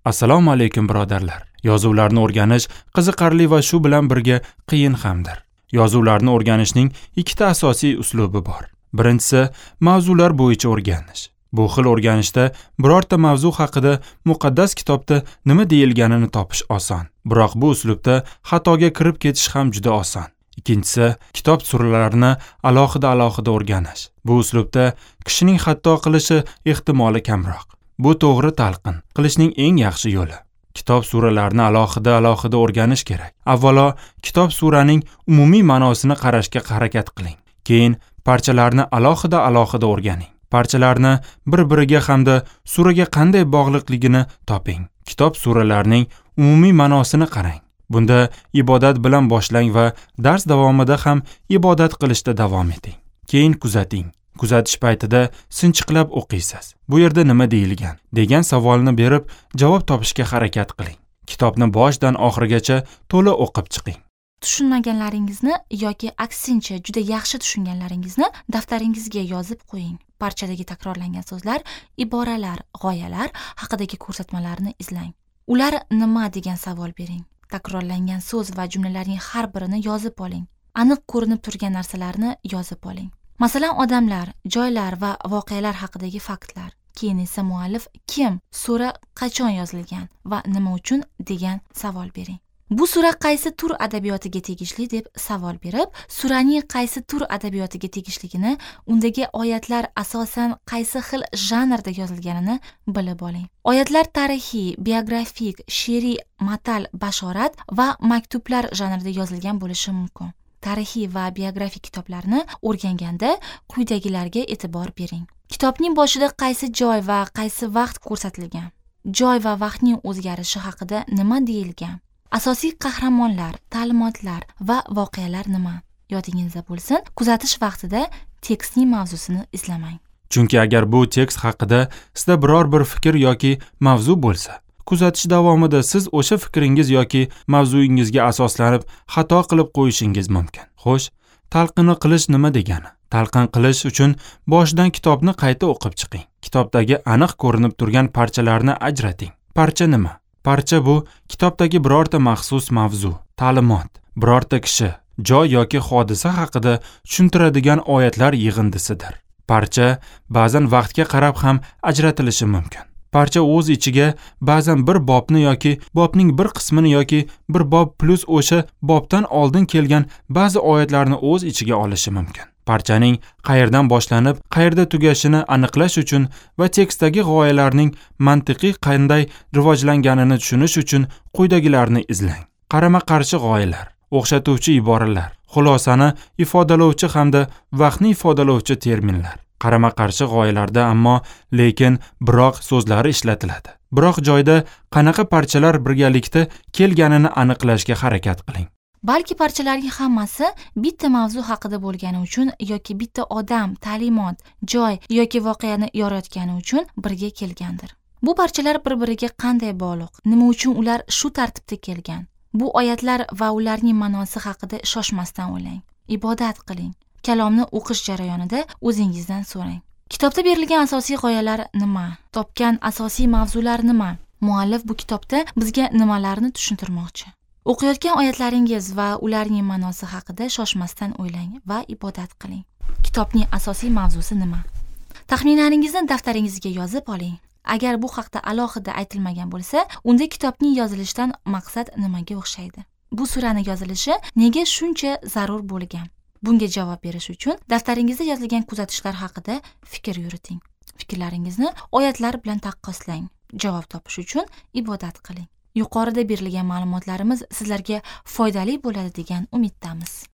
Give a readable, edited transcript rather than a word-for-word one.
Assalomu alaykum birodarlar. Yozuvlarni o'rganish qiziqarli va shu bilan birga qiyin hamdir. Yozuvlarni o'rganishning ikkita asosiy uslubi bor. Birinchisi mavzular bo'yicha o'rganish. Bu xil o'rganishda birorta mavzu haqida muqaddas kitobda nima deyilganini topish oson. Biroq bu uslubda xatoga kirib ketish ham juda oson. Ikkinchisi kitob suralarini alohida o'rganish. Bu uslubda kishining xato qilishi ehtimoli kamroq. Bu to'g'ri talqin qilishning eng yaxshi yo'li. Kitob suralarini alohida o'rganish kerak. Avvalo, kitob suraning umumiy ma'nosini qarashga harakat qiling. Keyin parchalarni alohida o'rganing. Parchalarni bir-biriga hamda suraga qanday bog'liqligini toping. Kitob suralarining umumiy ma'nosini qarang. Bunda ibodat bilan boshlang va dars davomida ham ibodat qilishda davom eting. Keyin kuzating. Kuzatish paytida sinchiqlab o'qiysiz. Bu yerda nima deyilgan degan savolni berib, javob topishga harakat qiling. Kitobni boshdan oxirigacha to'la o'qib chiqing. Tushunmaganlaringizni yoki aksincha juda yaxshi tushunganlaringizni daftaringizga yozib qo'ying. Parchadagi takrorlangan so'zlar, iboralar, g'oyalar haqidagi ko'rsatmalarni izlang. Ular nima degan savol bering. Takrorlangan so'z va jumlalarning har birini yozib oling. Aniq ko'rinib turgan narsalarni yozib oling. Masalan, odamlar, joylar va voqealar haqidagi faktlar. Keyin esa muallif kim, sura qachon yozilgan va nima uchun degan savol bering. Bu sura qaysi tur adabiyotiga tegishli deb savol berib, suraning qaysi tur adabiyotiga tegishligini, undagi oyatlar asosan qaysi xil janrda yozilganini bilib oling. Oyatlar tarixiy, biografik, she'riy, matal, bashorat va maktublar janrida yozilgan bo'lishi mumkin. Tarixiy va biografik kitoblarni o'rganganda quyidagilarga e'tibor bering. Kitobning boshida qaysi joy va qaysi vaqt ko'rsatilgan? Joy va vaqtning o'zgarishi haqida nima deyilgan? Asosiy qahramonlar, ta'limotlar va voqealar nima? Yodingizda bo'lsin, kuzatish vaqtida tekstning mavzusini izlamang. Chunki agar bu tekst haqida sizda biror bir fikr yoki mavzu bo'lsa, kuzatish davomida siz o'sha fikringiz yoki mavzuyingizga asoslanib xato qilib qo'yishingiz mumkin. Xo'sh, talqini qilish nima degani? Talqin qilish uchun boshidan kitobni qayta o'qib chiqing. Kitobdagi aniq ko'rinib turgan parchalarni ajrating. Parcha nima? Parcha bu kitobdagi birorta maxsus mavzu, ta'limot, birorta kishi, joy yoki hodisa haqida tushuntiradigan oyatlar yig'indisidir. Parcha ba'zan vaqtga qarab ham ajratilishi mumkin. Parcha o'z ichiga ba'zan bir bobni yoki bobning bir qismini yoki bir bob plus o'sha bobdan oldin kelgan ba'zi oyatlarni o'z ichiga olishi mumkin. Parchaning qayerdan boshlanib, qayerda tugashini aniqlash uchun va tekstdagi g'oyalarning mantiqiy qanday rivojlanganini tushunish uchun quyidagilarni izlang. Qarama-qarshi g'oyalar, o'xshatuvchi iboralar, xulosani ifodalovchi hamda vaqtni ifodalovchi terminlar. Qarama-qarshi g'oyalarda ammo lekin biroq so'zlari ishlatiladi. Biroq joyda qanaqa parchalar birgalikda kelganini aniqlashga harakat qiling. Balki parchalarning hammasi bitta mavzu haqida bo'lgani uchun yoki bitta odam, ta'limot, joy yoki voqeani yoritgani uchun birga kelgandir. Bu parchalar bir-biriga qanday bog'liq? Nima uchun ular shu tartibda kelgan? Bu oyatlar va ularning ma'nosi haqida shoshmasdan o'ylang. Ibodat qiling. Kalomni o'qish jarayonida o'zingizdan so'rang. Kitobda berilgan asosiy g'oyalar nima? Topgan asosiy mavzular nima? Muallif bu kitobda bizga nimalarni tushuntirmoqchi? O'qiyotgan oyatlaringiz va ularning ma'nosi haqida shoshmasdan o'ylang va ibodat qiling. Kitobning asosiy mavzusi nima? Taxminlaringizni daftaringizga yozib oling. Agar bu haqda alohida aytilmagan bo'lsa, unda kitobning yozilishidan maqsad nimaga o'xshaydi? Bu suraning yozilishi nega shuncha zarur bo'lgan? Bunga javob berish uchun daftaringizda yozilgan kuzatishlar haqida fikr yuriting. Fikrlaringizni oyatlar bilan taqqoslang. Javob topish uchun ibodat qiling. Yuqorida berilgan ma'lumotlarimiz sizlarga foydali bo'ladi degan umiddamiz.